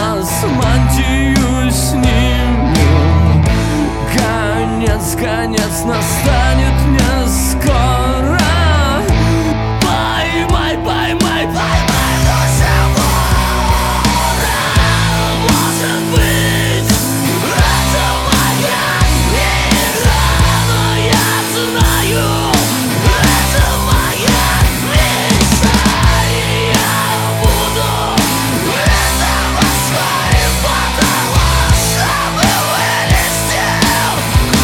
нас мантию снимем. Конец, конец настанет не скоро. Поймай, поймай, поймай душу вора. Может быть, это моя игра, но я знаю, это моя мечта, и я буду этого своим, потому что мы вылезем.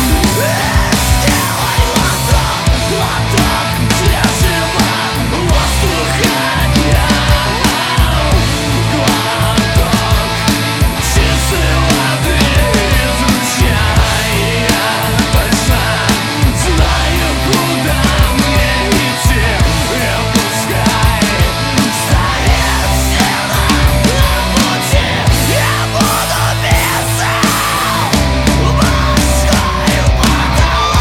Сделай лоток свежего воздуха дня. Глоток чистой воды из ручья. Я точно знаю, куда мне идти. И пускай стоит стена на пути, я буду биться в морской потолок.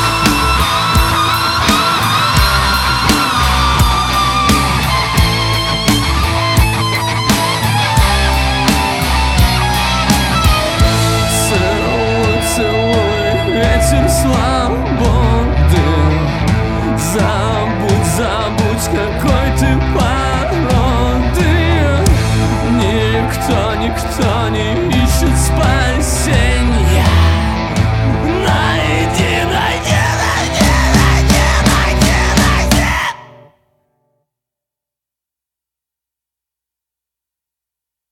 Целуй, целуй ветер свободы. Забудь, забудь, какой ты породы. Никто, никто не ищет спасения.